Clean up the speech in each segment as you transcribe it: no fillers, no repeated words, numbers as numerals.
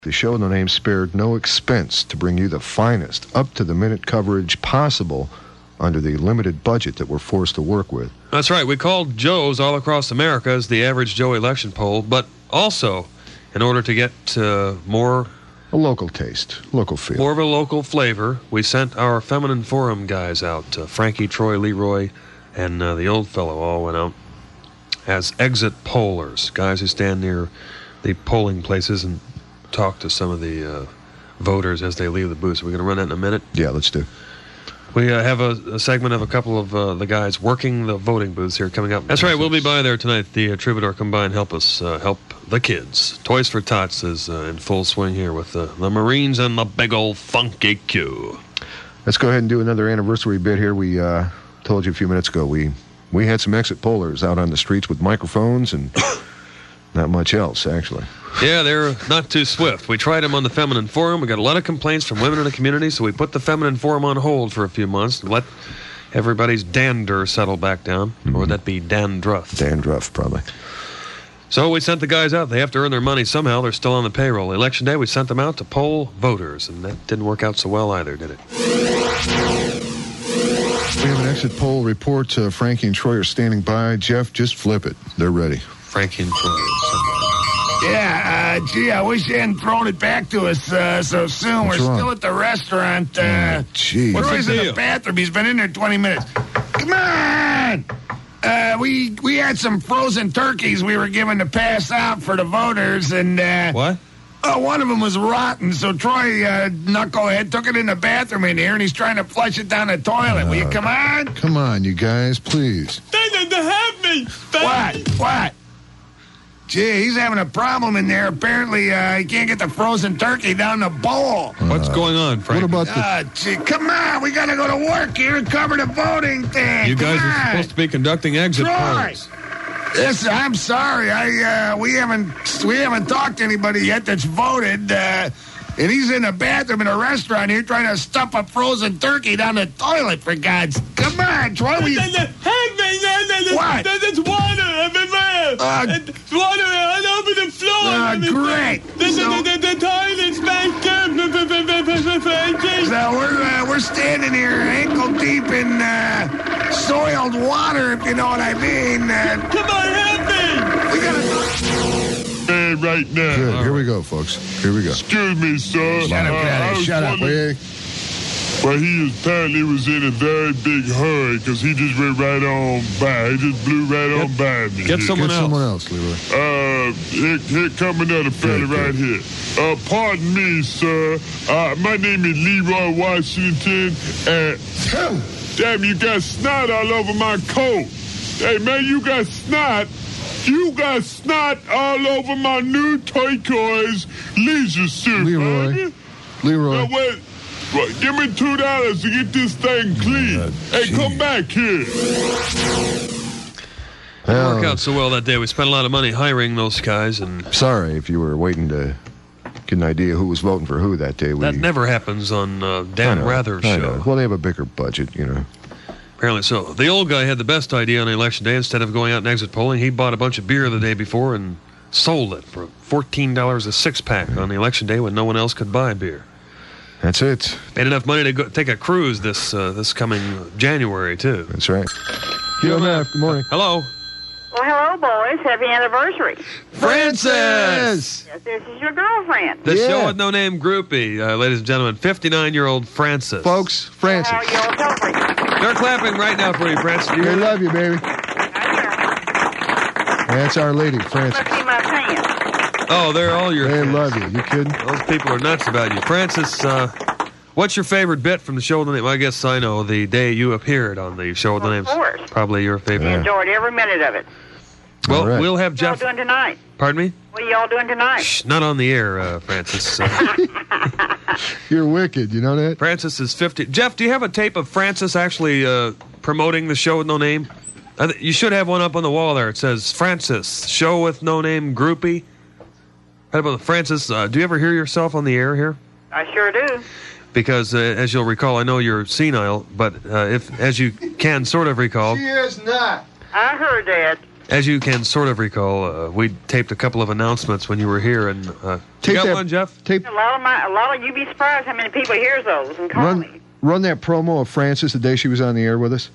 The show with no name spared no expense to bring you the finest, up-to-the-minute coverage possible under the limited budget that we're forced to work with. That's right. We called Joe's all across America as the average Joe election poll, but also, in order to get more... A local taste, local feel. More of a local flavor, we sent our Feminine Forum guys out. Frankie, Troy, Leroy, and the old fellow all went out as exit pollers, guys who stand near the polling places and talk to some of the voters as they leave the booth. So we're going to run that in a minute. Yeah, let's do. We have a segment of a couple of the guys working the voting booths here coming up. That's right, we'll be by there tonight. The Troubadour Combined help us help the kids. Toys for Tots is in full swing here with the Marines and the big old funky Q. Let's go ahead and do another anniversary bit here. We told you a few minutes ago we had some exit pollers out on the streets with microphones and not much else, actually. Yeah, they're not too swift. We tried them on the Feminine Forum. We got a lot of complaints from women in the community, so we put the Feminine Forum on hold for a few months to let everybody's dander settle back down. Or would that be dandruff? Dandruff, probably. So we sent the guys out. They have to earn their money somehow. They're still on the payroll. Election day, we sent them out to poll voters, and that didn't work out so well either, did it? We have an exit poll report. Frankie and Troy are standing by. Jeff, just flip it. They're ready. Frankie and Troy. Yeah, gee, I wish you hadn't thrown it back to us so soon. What's We're wrong? still at the restaurant. Gee. Troy's in the bathroom. He's been in there 20 minutes. Come on! We had some frozen turkeys we were given to pass out for the voters, and... What? One of them was rotten, so Troy, knucklehead, took it in the bathroom in here, and he's trying to flush it down the toilet. Will you come on? Come on, you guys, please. They have me! What? Gee, he's having a problem in there. Apparently, he can't get the frozen turkey down the bowl. What's going on, Frank? What about the... Gee, come on. We got to go to work here and cover the voting thing. You guys Come are on. supposed to be conducting exit Troy! polls. Listen, I'm sorry. We haven't talked to anybody yet that's voted. And he's in the bathroom in a restaurant here trying to stuff a frozen turkey down the toilet, for God's... Come on, Troy. What? There's water everywhere. It's water all over the floor. Great. The toilet's back there. So we're standing here ankle deep in soiled water, if you know what I mean. Come on, help me. We gotta... Right now. Good. Here we go, folks. Here we go. Excuse me, sir. Shut up. Well, he apparently was in a very big hurry because he just went right on by. He just blew right on by me. Get someone else, Leroy. Here come another fella right here. Pardon me, sir. My name is Leroy Washington. Damn, you got snot all over my coat. Hey, man, you got snot. You got snot all over my new turquoise leisure suit, man. Leroy. Now, wait. Give me $2 to get this thing clean. Hey, come back here. Didn't work out so well that day. We spent a lot of money hiring those guys, and Sorry if you were waiting to get an idea who was voting for who that day. that never happens on Dan Rather's show. Well, they have a bigger budget, you know. Apparently so. The old guy had the best idea on election day. Instead of going out and exit polling, he bought a bunch of beer the day before and sold it for $14 a six-pack on the election day when no one else could buy beer. That's it. Made enough money to go take a cruise this coming January, too. That's right. Good morning. Hello. Well, hello, boys. Happy anniversary. Francis! Yes, this is your girlfriend. The show with no name groupie, ladies and gentlemen. 59-year-old Francis. Folks, Francis. How are you all celebrating? They're clapping right now for you, Francis. Do you We hear love you, baby. That's our lady, Francis. Must be my pants. Oh, they're all your They fans. love you. You kidding? Those people are nuts about you. Francis, what's your favorite bit from the show with the name? I guess I know the day you appeared on the show with the name. Of course. Probably your favorite. I enjoyed every minute of it. Well, All right. we'll have What y'all Jeff. doing tonight? Pardon me? What are y'all doing tonight? Shh, not on the air, Francis. You're wicked. You know that? Francis is 50. Jeff, do you have a tape of Francis actually promoting the show with no name? You should have one up on the wall there. It says, Francis, show with no name groupie. How about Francis, do you ever hear yourself on the air here? I sure do. Because, as you'll recall, I know you're senile, but if, as you can sort of recall, is not. I heard that. As you can sort of recall, we taped a couple of announcements when you were here, and you Tape got that- one, Jeff? Tape, A lot of you'd be surprised how many people hears those and call me. run that promo of Frances the day she was on the air with us.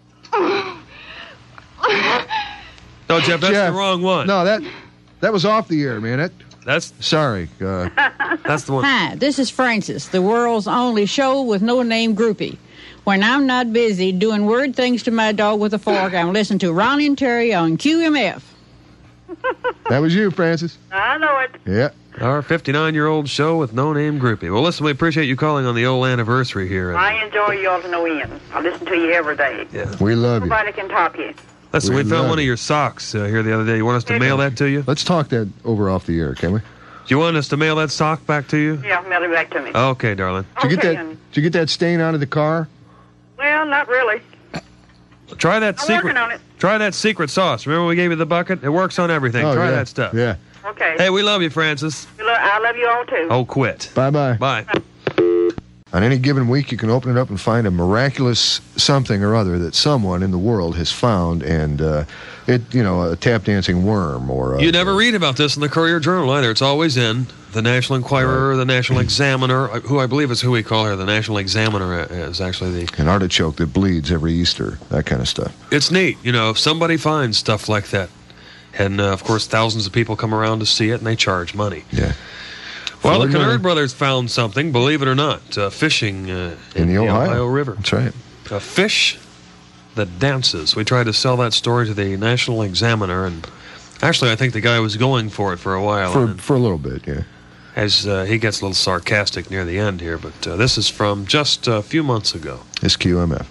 No, Jeff, that's Jeff, the wrong one. No, that was off the air, man. That's Sorry. the one. Hi, this is Frances, the world's only show with no name groupie. When I'm not busy doing weird things to my dog with a fork, I'm listening to Ronnie and Terry on QMF. That was you, Frances. I know it. Yeah. Our 59-year-old show with no name groupie. Well, listen, we appreciate you calling on the old anniversary here. I enjoy y'all to no end. I listen to you every day. Yeah. We love you. Nobody can top you. Listen, we We found love one of you. your socks here the other day. You want us to mail that to you? Do Let's talk that over off the air, can we? you want us to mail that sock back to you? Yeah, mail it back to me. Okay, darling. Did you Okay, get that stain out of the car? Well, not really. Try that I'm secret. working on it. Try that secret sauce. Remember we gave you the bucket? It works on everything. Oh, Try yeah. that stuff. Yeah. Okay. Hey, we love you, Francis. I love you all too. Oh, quit. Bye-bye. Bye. On any given week, you can open it up and find a miraculous something or other that someone in the world has found, and a tap dancing worm or a, You never read about this in the Courier Journal either. It's always in the National Enquirer, the National Examiner, who I believe is who we call her. The National Examiner is actually the... an artichoke that bleeds every Easter, that kind of stuff. It's neat, if somebody finds stuff like that. And, of course, thousands of people come around to see it, and they charge money. Yeah. Well, the Florida- Kennard brothers found something, believe it or not, fishing in the Ohio River. That's right. A fish that dances. We tried to sell that story to the National Examiner, and actually I think the guy was going for it for a while. and For a little bit, yeah. as he gets a little sarcastic near the end here, but this is from just a few months ago. It's QMF.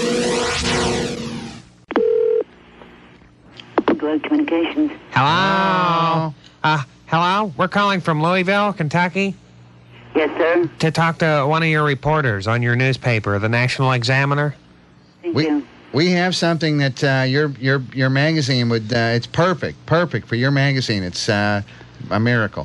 Globe Communications. Hello? Hello? We're calling from Louisville, Kentucky, Yes, sir. to talk to one of your reporters on your newspaper, the National Examiner. Thank We you. we have something that your magazine would it's perfect for your magazine. It's a miracle.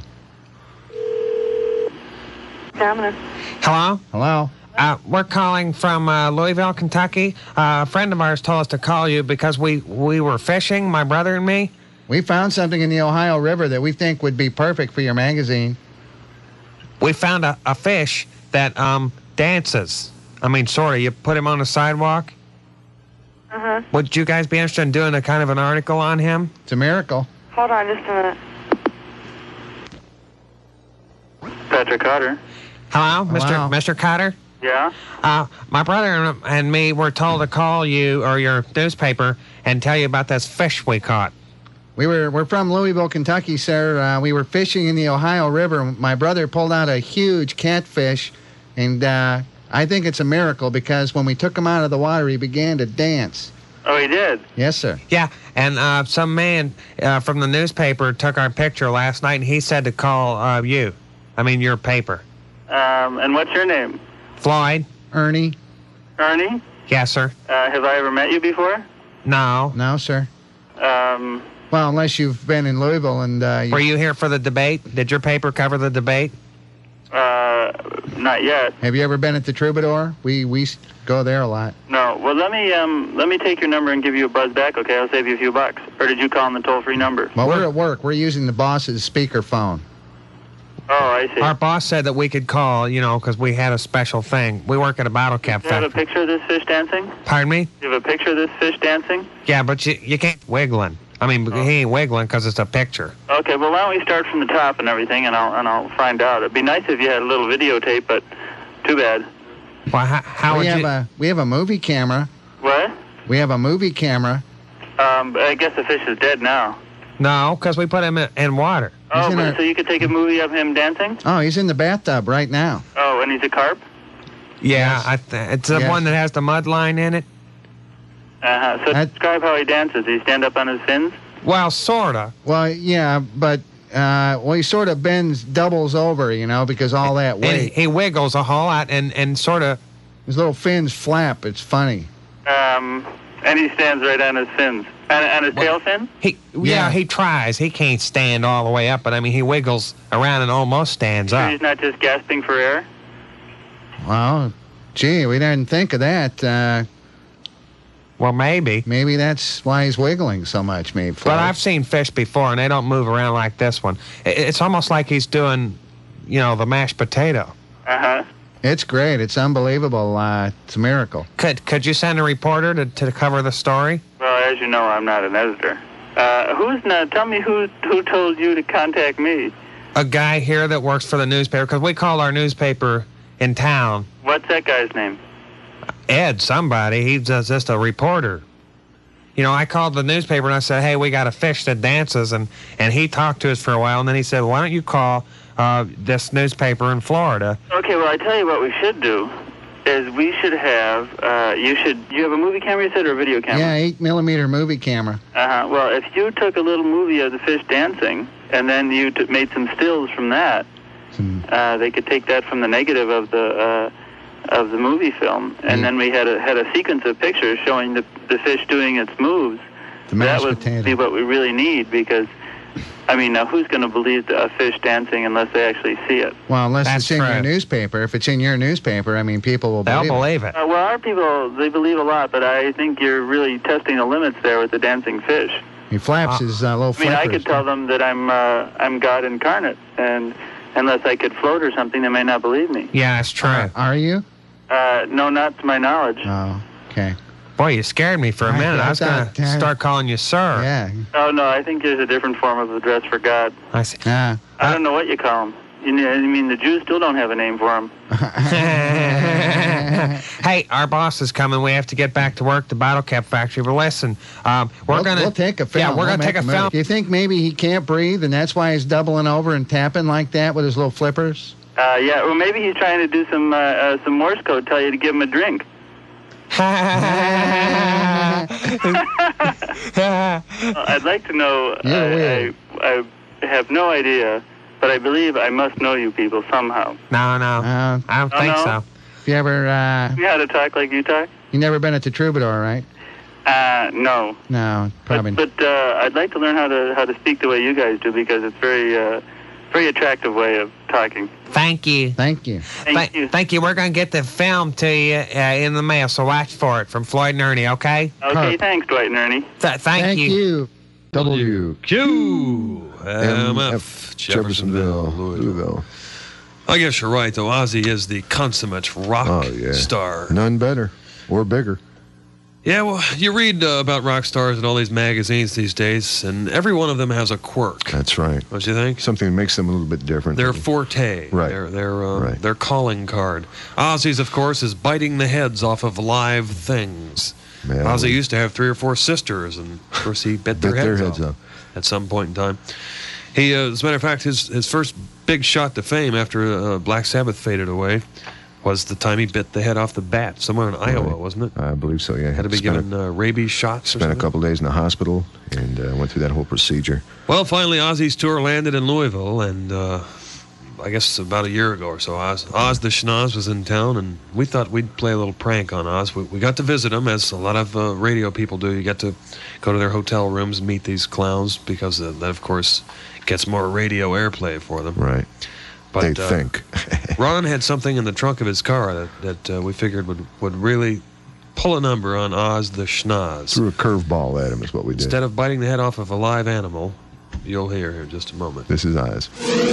Domino. Hello? Hello. We're calling from Louisville, Kentucky. A friend of ours told us to call you because we were fishing, my brother and me. We found something in the Ohio River that we think would be perfect for your magazine. We found a fish that dances. I mean, sort of. You put him on the sidewalk. Uh-huh. Would you guys be interested in doing a kind of an article on him? It's a miracle. Hold on just a minute. Patrick Cotter. Hello, Hello. Mr. Cotter? Yeah? My brother and me were told to call you or your newspaper and tell you about this fish we caught. We're from Louisville, Kentucky, sir. We were fishing in the Ohio River. My brother pulled out a huge catfish, and I think it's a miracle because when we took him out of the water, he began to dance. Oh, he did? Yes, sir. Yeah, and some man from the newspaper took our picture last night, and he said to call you. I mean, your paper. And what's your name? Floyd? Ernie? Ernie? Yes, sir. Have I ever met you before? No. No, sir. Um, Well, unless you've been in Louisville and Were you here for the debate? Did your paper cover the debate? not yet. have you ever been at the Troubadour? We go there a lot. No. Well, let me take your number and give you a buzz back, okay? I'll save you a few bucks. Or did you call on the toll-free number? Well, we're at work. We're using the boss's speakerphone. Oh, I see. Our boss said that we could call, because we had a special thing. We work at a bottle cap Do you have a factory. picture of this fish dancing? Pardon me? Do you have a picture of this fish dancing? Yeah, but you can't wiggling. I mean, he ain't wiggling because it's a picture. Okay, well, why don't we start from the top and everything, and I'll find out. It'd be nice if you had a little videotape, but too bad. Well, how would you... We have a movie camera. What? We have a movie camera. I guess the fish is dead now. No, because we put him in water. Oh, in but a- so you could take a movie of him dancing? Oh, he's in the bathtub right now. Oh, and he's a carp? Yeah, it's the Yes. one that has the mud line in it. Uh-huh. So That- describe how he dances. Does he stand up on his fins? Well, sorta. Well, yeah, but he sort of doubles over, because all that And weight. he wiggles a whole lot and sort of... His little fins flap. It's funny. And he stands right on his fins. And his tail fin? Yeah. He tries. He can't stand all the way up, but I mean, he wiggles around and almost stands So up. he's not just gasping for air? Well, gee, we didn't think of that. Well, maybe. Maybe that's why he's wiggling so much, maybe. But I've seen fish before, and they don't move around like this one. It's almost like he's doing, the mashed potato. Uh-huh. It's great. It's unbelievable. It's a miracle. Could you send a reporter to cover the story? Well, as you know, I'm not an editor. Tell me who told you to contact me? A guy here that works for the newspaper, because we call our newspaper in town. What's that guy's name? Ed, somebody. He's just a reporter. I called the newspaper and I said, hey, we got a fish that dances, and he talked to us for a while, and then he said, why don't you call this newspaper in Florida? Okay, well, I tell you what we should do is we should have, you have a movie camera, you said, or a video camera? Yeah, 8mm movie camera. Uh-huh. Well, if you took a little movie of the fish dancing, and then you made some stills from that, they could take that from the negative of the movie film, and then we had a sequence of pictures showing the fish doing its moves. That would be what we really need, because, now who's going to believe a fish dancing unless they actually see it? Well, unless it's in your newspaper. If it's in your newspaper, people will believe it. They'll believe it. Well, our people, they believe a lot, but I think you're really testing the limits there with the dancing fish. He flaps his little flippers. I could tell them that I'm God incarnate, and unless I could float or something, they may not believe me. Yeah, that's true. Are you? No, not to my knowledge. Oh, okay. Boy, you scared me for a minute. I was going to start calling you sir. Yeah. Oh, no, I think there's a different form of address for God. I see. I don't know what you call him. The Jews still don't have a name for him. Hey, our boss is coming. We have to get back to work, the bottle cap factory. But listen, we'll take a film. Yeah, we're going to take a film. Do you think maybe he can't breathe, and that's why he's doubling over and tapping like that with his little flippers? Yeah, well, maybe he's trying to do some Morse code, tell you to give him a drink. I'd like to know. I have no idea, but I believe I must know you people somehow. No, I don't think so. You ever? You know how to talk like you talk? You never been at the Troubadour, right? No. No, probably. But I'd like to learn how to speak the way you guys do, because it's very attractive way of talking. Thank you. Thank you. Thank you. We're going to get the film to you in the mail, so watch for it from Floyd and Ernie, okay? Okay, thanks, Dwight and Ernie. Thank you. WQMF, Jeffersonville, Louisville. I guess you're right, though. Ozzy is the consummate rock star. None better or bigger. Yeah, well, you read about rock stars in all these magazines these days, and every one of them has a quirk. That's right. Don't you think? Something that makes them a little bit different. Their forte. Right. Their calling card. Ozzy's, of course, is biting the heads off of live things. Man, Ozzy used to have 3 or 4 sisters, and of course he bit their heads off at some point in time. He, as a matter of fact, his first big shot to fame after Black Sabbath faded away was the time he bit the head off the bat. Somewhere in Iowa, wasn't it? I believe so, yeah. Had to be given rabies shots. Spent a couple days in the hospital and went through that whole procedure. Well, finally, Ozzy's tour landed in Louisville, and I guess about a year ago or so, Oz the Schnoz was in town, and we thought we'd play a little prank on Oz. We got to visit him, as a lot of radio people do. You get to go to their hotel rooms and meet these clowns, because that, of course, gets more radio airplay for them. Right. But, they think. Ron had something in the trunk of his car that we figured would really pull a number on Oz the Schnoz. Threw a curveball at him is what we did. Instead of biting the head off of a live animal, you'll hear here in just a moment. This is Oz.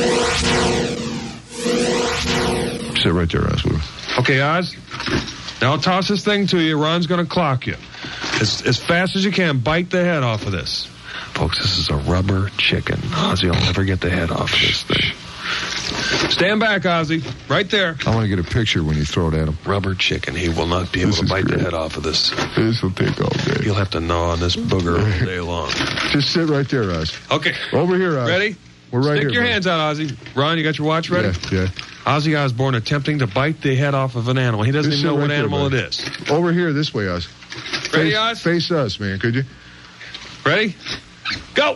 Sit right there, Oz. Okay, Oz. Now I'll toss this thing to you. Ron's going to clock you. As fast as you can, bite the head off of this. Folks, this is a rubber chicken. Ozzy will never get the head off of this thing. Stand back, Ozzy. Right there. I want to get a picture when you throw it at him. Rubber chicken. He will not be able to bite the head off of this. This will take all day. He'll have to gnaw on this booger all day long. Just sit right there, Oz. Okay. Over here, Oz. Ready? We're right here. Stick your hands out, Ozzy. Ron, you got your watch ready? Yeah. Ozzy Osbourne attempting to bite the head off of an animal. He doesn't even know what animal it is. Over here, this way, Oz. Ready, Oz? Face us, man, could you? Ready? Go!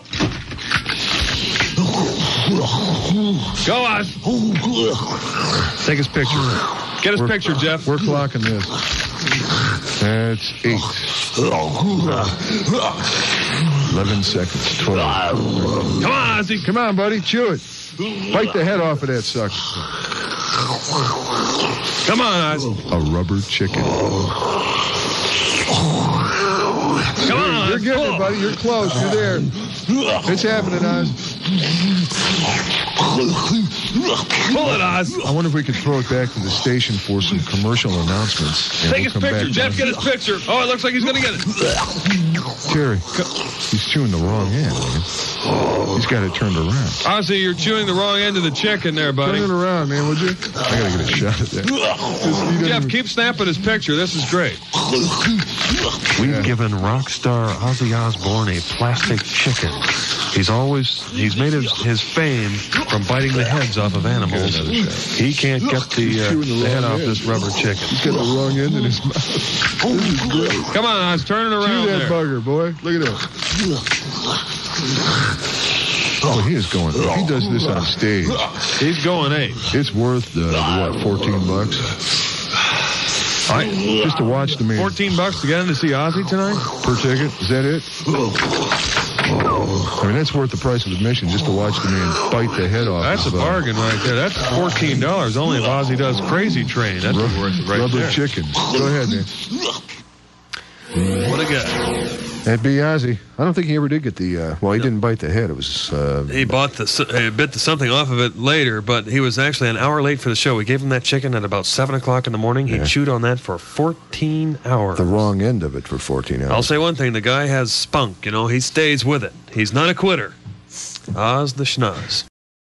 Go, Oz. Take his picture. Get his picture, Jeff. We're clocking this. That's 8. 11 seconds. 12. Come on, Ozzy. Come on, buddy. Chew it. Bite the head off of that sucker. Come on, Oz. A rubber chicken. Come on, You're getting it, buddy. You're close. You're there. It's happening, Oz. Pull it, Oz. I wonder if we could throw it back to the station for some commercial announcements. and Take we'll his come picture, back Jeff. down. Get his picture. Oh, it looks like he's going to get it. Terry, he's chewing the wrong end, man. He's got it turned around. Ozzy, you're chewing the wrong end of the chicken there, buddy. Turn it around, man, would you? I gotta get a shot at that. Jeff, keep snapping his picture. This is great. We've given rock star Ozzy Osbourne a plastic chicken. He's made his fame from biting the heads off of animals. He can't get the head off this rubber chicken. He's got the wrong end in his mouth. This is great. Come on, Oz, turn it around Chew that there. bugger, boy. Look at that. Oh, he is going. If he does this on stage, He's going 8. it's worth what, $14? Just to watch the man. $14 to get in to see Ozzy tonight? Per ticket? Is that it? I mean, that's worth the price of admission just to watch the man bite the head off. That's a his, bargain right there. That's $14 only if Ozzy does Crazy Train. That's worth it right rubber there. chicken. Go ahead, man. What a guy. That'd be Ozzy. I don't think he ever did get the. Well, he didn't bite the head. It was. He bit something off of it later, but he was actually an hour late for the show. We gave him that chicken at about 7 o'clock in the morning. He chewed on that for 14 hours. The wrong end of it for 14 hours. I'll say one thing. The guy has spunk. He stays with it. He's not a quitter. Oz the Schnoz.